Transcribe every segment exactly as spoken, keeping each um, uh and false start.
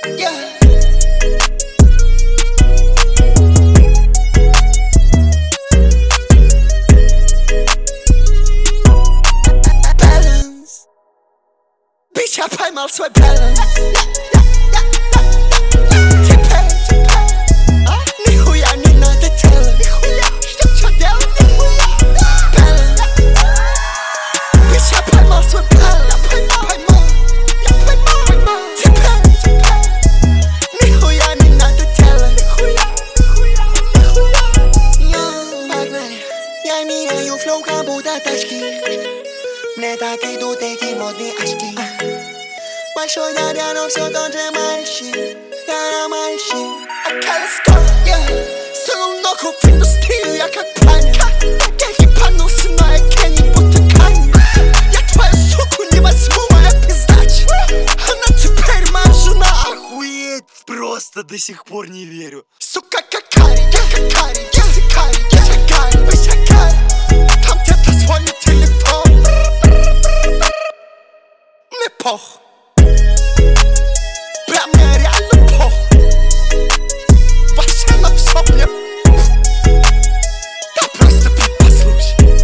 Yeah. Balance. Bitch, я поймал свой баланс. Теперь, теперь, а? Нихуя не надо делать. Нихуя, что, что делать? Нихуя. Баланс. Bitch, я поймал свой баланс. Я поймал, поймал. Я поймал, поймал. Теперь, теперь, нихуя не надо делать. Нихуя, нихуя, нихуя. Погнали. Я меняю флоу, как будто тачки. Мне так идут эти модные очки. Большой дядя, но все тот же мальчик. Я мальчик. Okay, let's go, yeah. Сунул ногу в индустрию, я как панин. Я ебанулся, но я Кенни, будто Канни. Я твою суку не возьму, моя пиздач. Она теперь моя жена. Охуеть, просто до сих пор не верю. Сука, какари, я какари, я сикари, я шагари, вы шагари. Там где-то звонит телефон. Мне пох. Прям мне реально пох. Вообще на всё мне. Да просто бит послушай.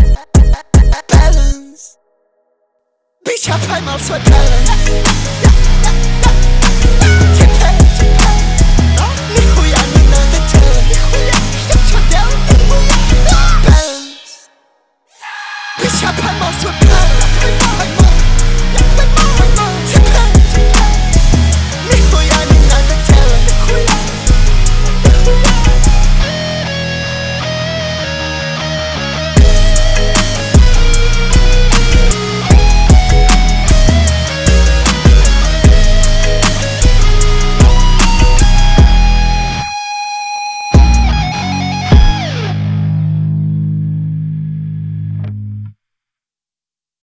Balance. Bitch, я поймал свой баланс.